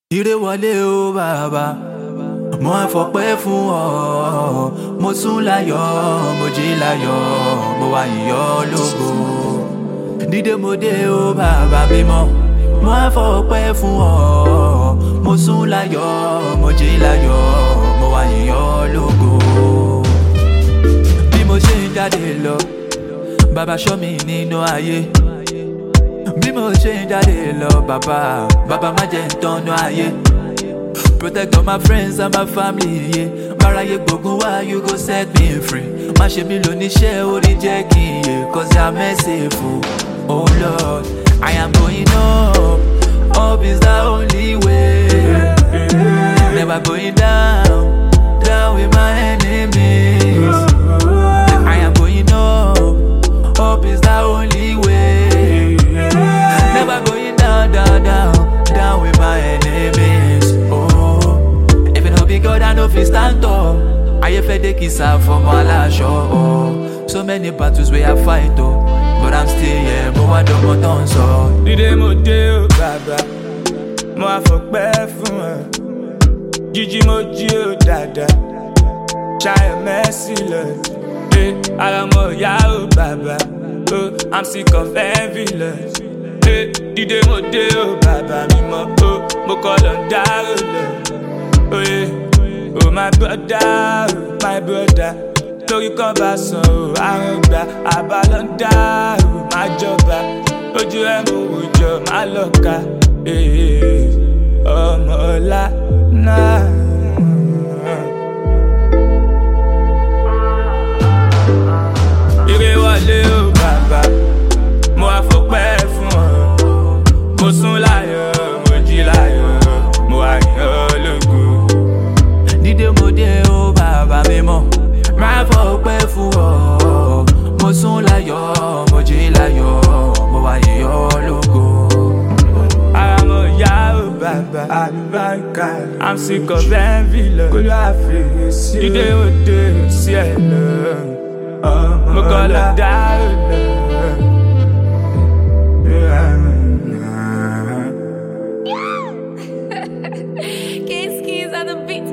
Ire wọlé o bàbá, mo á fọpẹ́ fún ọ. Mo sùn láyọ̀, mo jí láyọ̀, mo wá yìn ọ́ lógo. Dídé mo dé o bàbá mímọ́, mo á fọpẹ́ fún ọ. Mo sùn láyọ̀, mo jí láyọ̀, mo wá yìn ọ́ lógo. Bí mo ṣe ń jáde lọ, bàbá ṣọ́ mi nínú ayé. Bí mo ṣe ń jáde lọ, bàbá má jẹ́ ń tọ́nú ayé. Protect all my friends and my family, yeah. Máráyé gbógun wá, you go set me free. Má ṣe mí lóníṣẹ́ orí jẹ́ kí n yè, cause I'm merciful. Oh Lord, I am going up. Up is the only way. Never going down with my enemies. I am going up. Up is the only way. Never going down with my enemies. Oh, if it no be God, I know if it stand up. I fed the kiss out for my last show. Oh, so many battles where I fight, oh, but I'm still here. But I don't want on so. Dídé mo dé o bàbá, mo á fọpẹ́ fún ẹ. Jíjí mo jí o dáadáa, ṣayọ̀ mẹ́sì lọ. Ara mo yá o bàbá, oh, I'm sick of envious. Dídé mo dé o bàbá mímọ́, oh, mo kọ́ lọ ń dárò lọ. Oh yeah, oh my brother, torí kan bá san o, àrùn gbà, àbá lọ ń dárò, má jọba. Ojú ẹ̀ mo wò jọ, má lọ ka. Ọmọ ọ̀la náà. Ire wọlé o bàbá, mo á fọpẹ́ fún ọ. Mo sùn láyọ̀, mo jí láyọ̀, mo wá yìn ọ́ lógo. Dídé mo dé o bàbá mímọ́, máa fọpẹ́ fún ọ. Mo sùn láyọ̀, mo jí láyọ̀, mo wá yìn ọ́ lógo. Ara mo yá o bàbá, àlùbáríkà. I'm sick of envy lọ. Kó ló àfẹ́sí. Dídé mo dé sí ẹ̀ lọ. Mo kọ́ lọ dárò lọ. Skis on the beat.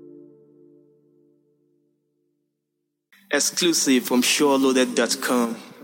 Exclusive from SureLoaded.com.